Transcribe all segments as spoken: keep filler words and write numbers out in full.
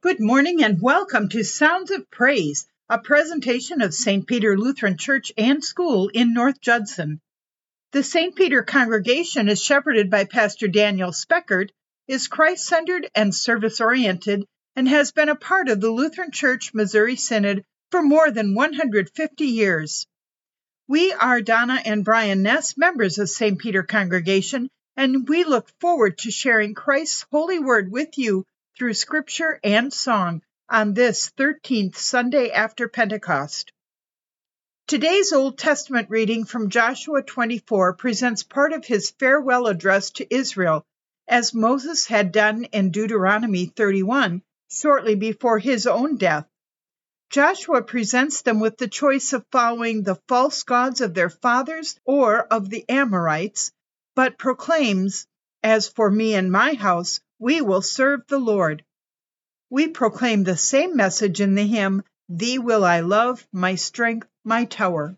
Good morning and welcome to Sounds of Praise, a presentation of Saint Peter Lutheran Church and School in North Judson. The Saint Peter congregation is shepherded by Pastor Daniel Speckert, is Christ-centered and service-oriented, and has been a part of the Lutheran Church Missouri Synod for more than one hundred fifty years. We are Donna and Brian Ness, members of Saint Peter congregation, and we look forward to sharing Christ's holy word with you through scripture and song on this thirteenth Sunday after Pentecost. Today's Old Testament reading from Joshua twenty-four presents part of his farewell address to Israel, as Moses had done in Deuteronomy thirty-one, shortly before his own death. Joshua presents them with the choice of following the false gods of their fathers or of the Amorites, but proclaims, "As for me and my house, we will serve the Lord." We proclaim the same message in the hymn, "Thee will I love, my strength, my tower."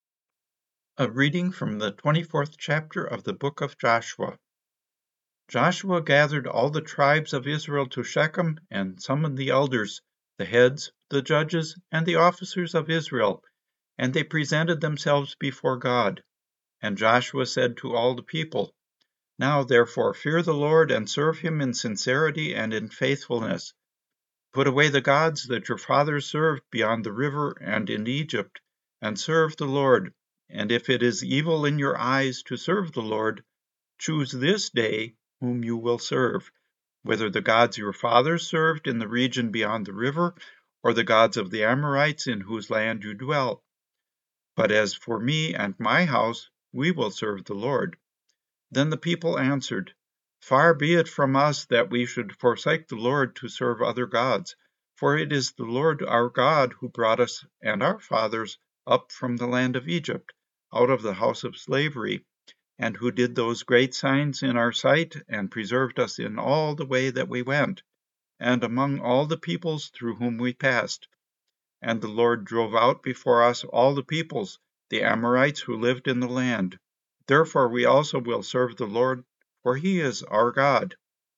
A reading from the twenty-fourth chapter of the book of Joshua. Joshua gathered all the tribes of Israel to Shechem and summoned the elders, the heads, the judges, and the officers of Israel, and they presented themselves before God. And Joshua said to all the people, "Now therefore fear the Lord and serve him in sincerity and in faithfulness. Put away the gods that your fathers served beyond the river and in Egypt, and serve the Lord. And if it is evil in your eyes to serve the Lord, choose this day whom you will serve, whether the gods your fathers served in the region beyond the river, or the gods of the Amorites in whose land you dwell. But as for me and my house, we will serve the Lord." Then the people answered, "Far be it from us that we should forsake the Lord to serve other gods, for it is the Lord our God who brought us and our fathers up from the land of Egypt, out of the house of slavery, and who did those great signs in our sight, and preserved us in all the way that we went, and among all the peoples through whom we passed. And the Lord drove out before us all the peoples, the Amorites who lived in the land. Therefore we also will serve the Lord, for he is our God."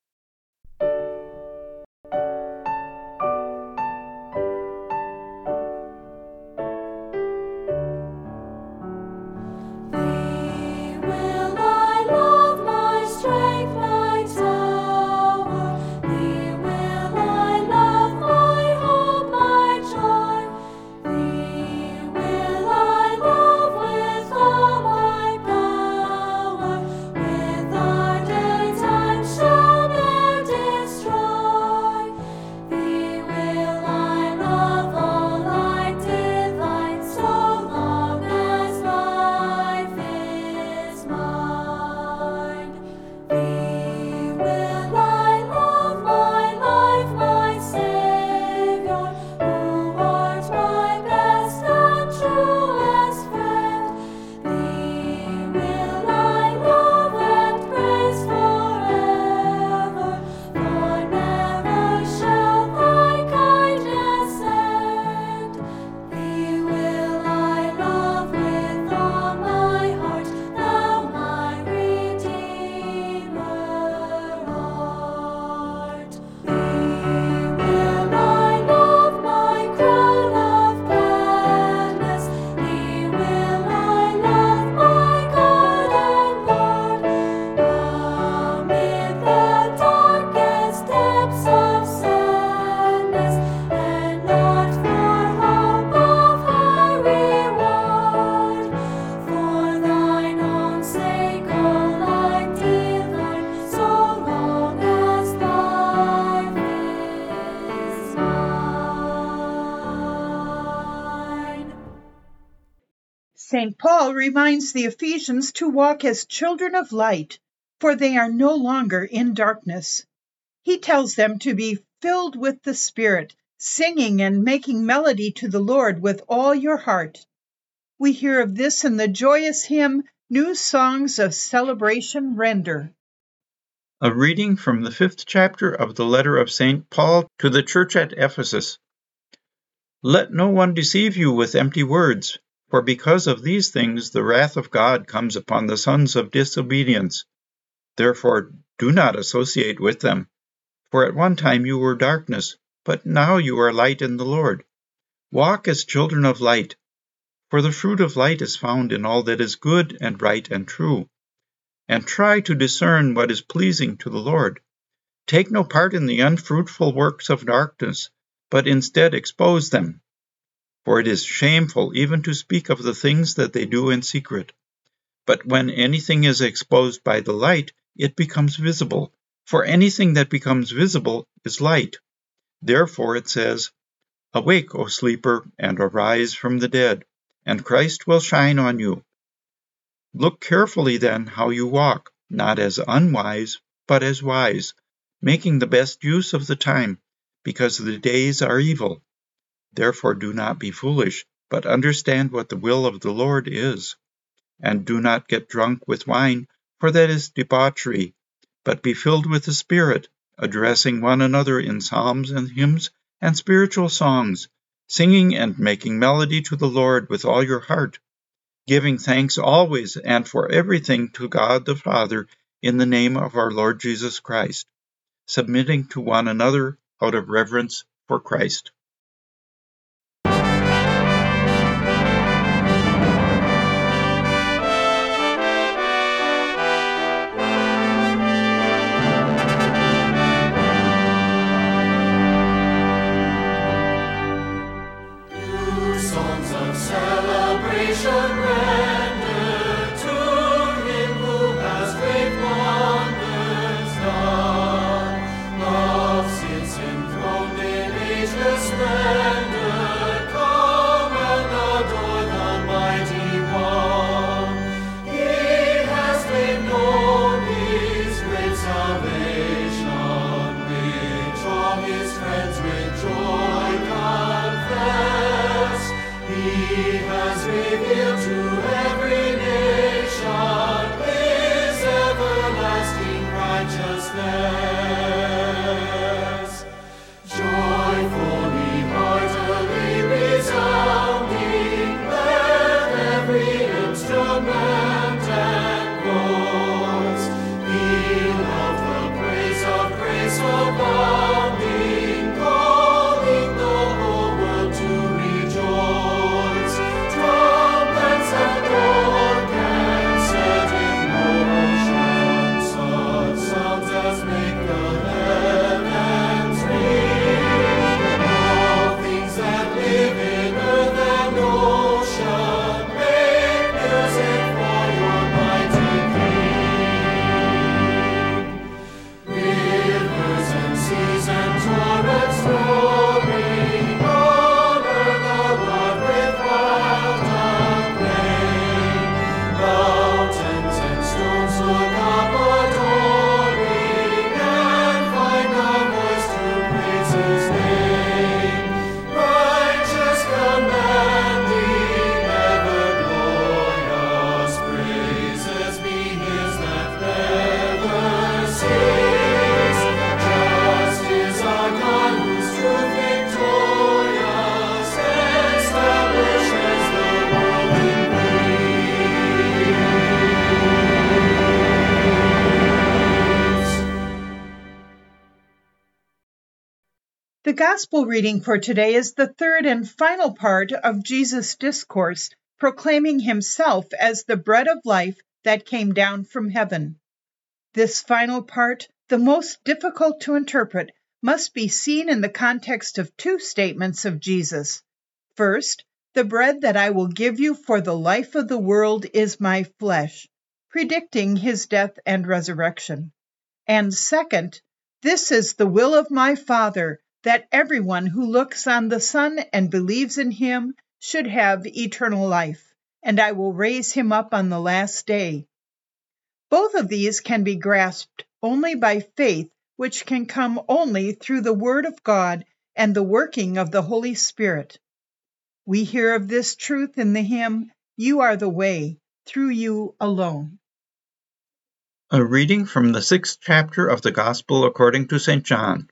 Saint Paul reminds the Ephesians to walk as children of light, for they are no longer in darkness. He tells them to be filled with the Spirit, singing and making melody to the Lord with all your heart. We hear of this in the joyous hymn, "New Songs of Celebration Render." A reading from the fifth chapter of the letter of Saint Paul to the church at Ephesus. Let no one deceive you with empty words, for because of these things the wrath of God comes upon the sons of disobedience. Therefore do not associate with them. For at one time you were darkness, but now you are light in the Lord. Walk as children of light, for the fruit of light is found in all that is good and right and true. And try to discern what is pleasing to the Lord. Take no part in the unfruitful works of darkness, but instead expose them. For it is shameful even to speak of the things that they do in secret. But when anything is exposed by the light, it becomes visible. For anything that becomes visible is light. Therefore it says, Awake, O sleeper, and arise from the dead, and Christ will shine on you. Look carefully then how you walk, not as unwise, but as wise, making the best use of the time, because the days are evil. Therefore do not be foolish, but understand what the will of the Lord is. And do not get drunk with wine, for that is debauchery, but be filled with the Spirit, addressing one another in psalms and hymns and spiritual songs, singing and making melody to the Lord with all your heart, giving thanks always and for everything to God the Father in the name of our Lord Jesus Christ, submitting to one another out of reverence for Christ. The Gospel reading for today is the third and final part of Jesus' discourse, proclaiming himself as the bread of life that came down from heaven. This final part, the most difficult to interpret, must be seen in the context of two statements of Jesus. First, the bread that I will give you for the life of the world is my flesh, predicting his death and resurrection. And second, this is the will of my Father, that everyone who looks on the Son and believes in him should have eternal life, and I will raise him up on the last day. Both of these can be grasped only by faith, which can come only through the Word of God and the working of the Holy Spirit. We hear of this truth in the hymn, You Are the Way, Through You Alone. A reading from the sixth chapter of the Gospel according to Saint John.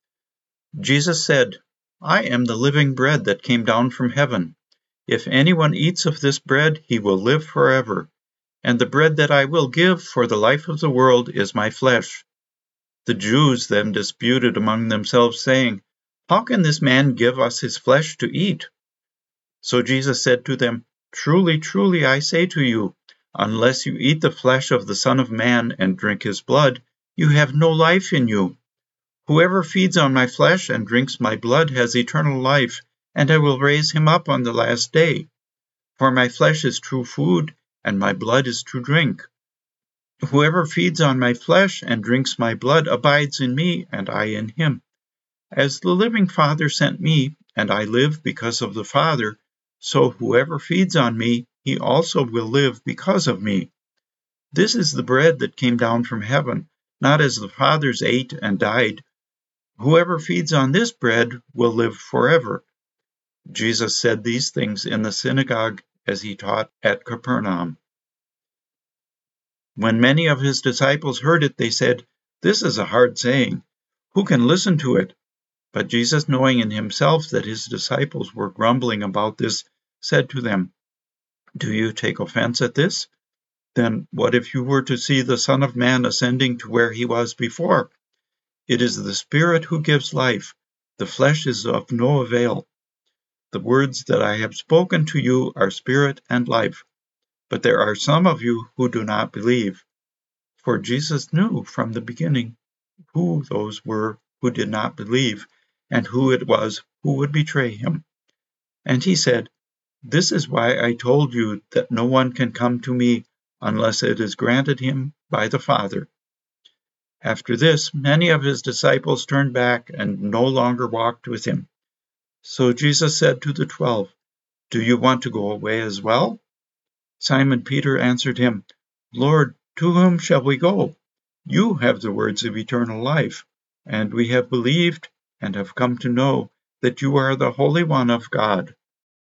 Jesus said, I am the living bread that came down from heaven. If anyone eats of this bread, he will live forever. And the bread that I will give for the life of the world is my flesh. The Jews then disputed among themselves, saying, How can this man give us his flesh to eat?" So Jesus said to them, "Truly, truly, I say to you, unless you eat the flesh of the Son of Man and drink his blood, you have no life in you. Whoever feeds on my flesh and drinks my blood has eternal life, and I will raise him up on the last day. For my flesh is true food, and my blood is true drink. Whoever feeds on my flesh and drinks my blood abides in me, and I in him. As the living Father sent me, and I live because of the Father, so whoever feeds on me, he also will live because of me. This is the bread that came down from heaven, not as the fathers ate and died. Whoever feeds on this bread will live forever." Jesus said these things in the synagogue as he taught at Capernaum. When many of his disciples heard it, they said, "This is a hard saying. Who can listen to it?" But Jesus, knowing in himself that his disciples were grumbling about this, said to them, "Do you take offense at this? Then what if you were to see the Son of Man ascending to where he was before? It is the Spirit who gives life. The flesh is of no avail. The words that I have spoken to you are spirit and life. But there are some of you who do not believe." For Jesus knew from the beginning who those were who did not believe, and who it was who would betray him. And he said, "This is why I told you that no one can come to me unless it is granted him by the Father." After this, many of his disciples turned back and no longer walked with him. So Jesus said to the twelve, "Do you want to go away as well?" Simon Peter answered him, "Lord, to whom shall we go? You have the words of eternal life, and we have believed and have come to know that you are the Holy One of God."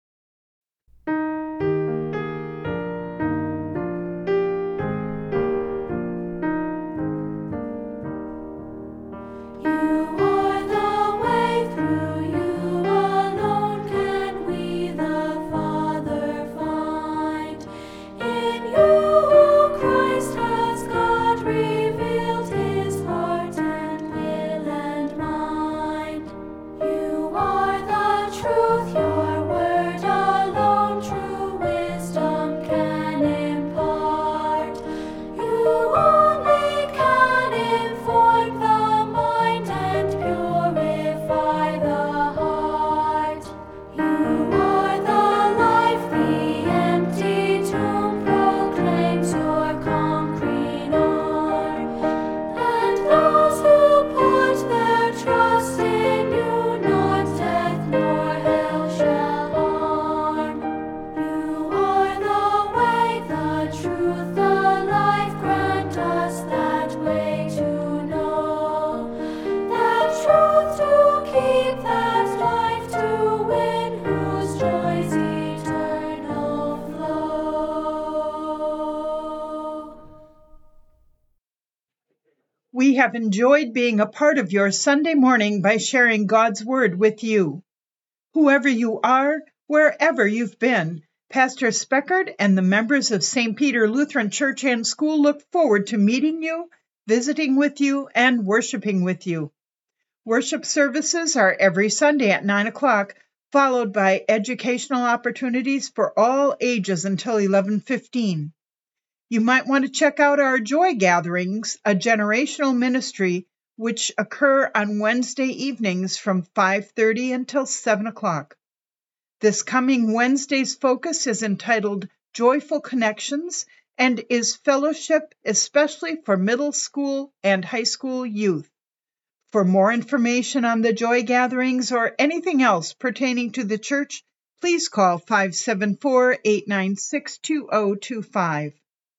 We have enjoyed being a part of your Sunday morning by sharing God's Word with you. Whoever you are, wherever you've been, Pastor Speckard and the members of Saint Peter Lutheran Church and School look forward to meeting you, visiting with you, and worshiping with you. Worship services are every Sunday at nine o'clock, followed by educational opportunities for all ages until eleven fifteen. You might want to check out our Joy Gatherings, a generational ministry which occur on Wednesday evenings from five thirty until seven o'clock. This coming Wednesday's focus is entitled Joyful Connections and is fellowship especially for middle school and high school youth. For more information on the Joy Gatherings or anything else pertaining to the church, please call five seven four, eight nine six, two zero two five.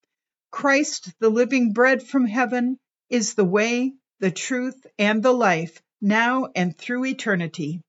Christ, the living bread from heaven, is the way, the truth, and the life, now and through eternity.